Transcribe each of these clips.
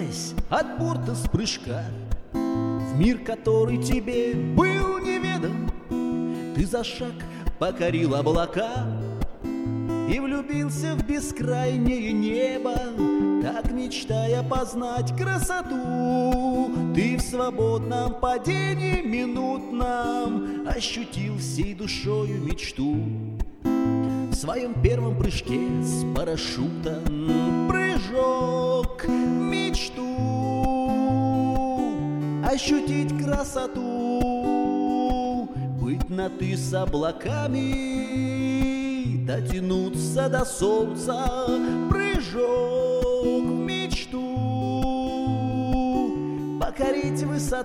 Отрываясь от борта с прыжка в мир, который тебе был неведом, ты за шаг покорил облака и влюбился в бескрайнее небо, так мечтая познать красоту. Ты в свободном падении минутном ощутил всей душою мечту. В своем первом прыжке с парашютом прыжок в мечту, ощутить красоту, быть на «ты» с облаками, дотянуться до солнца, прыжок в мечту, покорить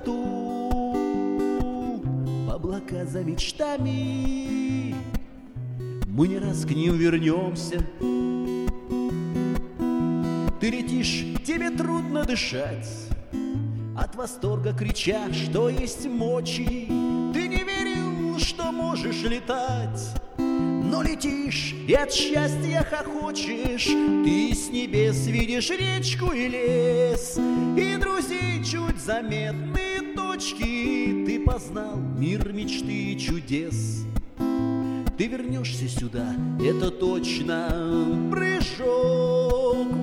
высоту, в облака за мечтами. Мы не раз к ним вернемся. Ты летишь, тебе трудно дышать, от восторга крича, что есть мочи. Ты не верил, что можешь летать, но летишь и от счастья хохочешь. Ты с небес видишь речку и лес, и друзей чуть заметные точки. Ты познал мир мечты и чудес. Ты вернешься сюда, это точно, прыжок в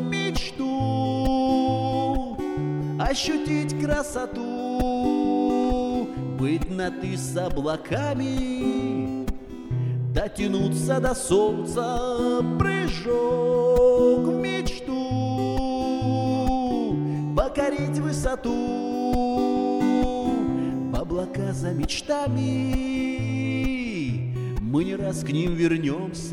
мечту, ощутить красоту, быть на «ты» с облаками, дотянуться до солнца, прыжок в мечту, покорить высоту, в облака за мечтами. Мы не раз к ним вернемся.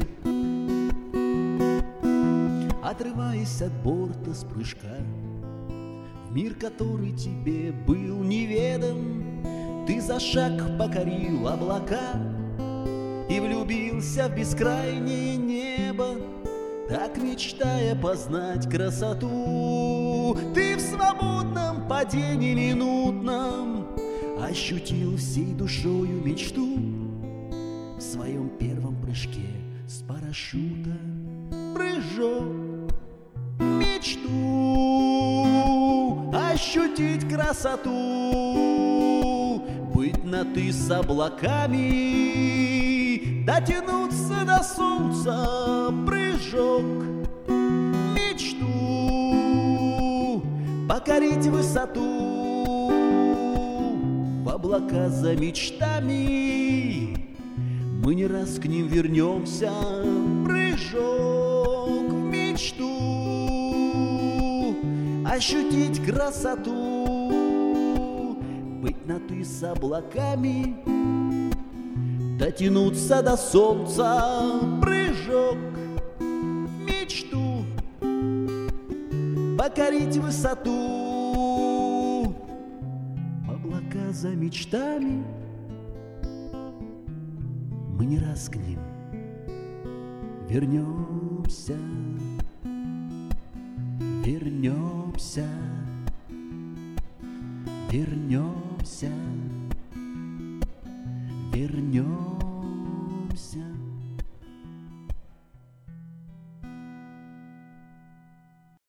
Отрываясь от борта с прыжка в мир, который тебе был неведом, ты за шаг покорил облака и влюбился в бескрайнее небо, так мечтая познать красоту. Ты в свободном падении минутном ощутил всей душою мечту. В своем первом прыжке с парашюта прыжок в мечту, ощутить красоту, быть на «ты» с облаками, дотянуться до солнца, прыжок в мечту, покорить высоту, в облака за мечтами. Мы не раз к ним вернемся. Прыжок в мечту, ощутить красоту, быть на «ты» с облаками, дотянуться до солнца, прыжок в мечту, покорить высоту, облака за мечтами. Мы не раз к ним вернемся, вернемся, вернемся.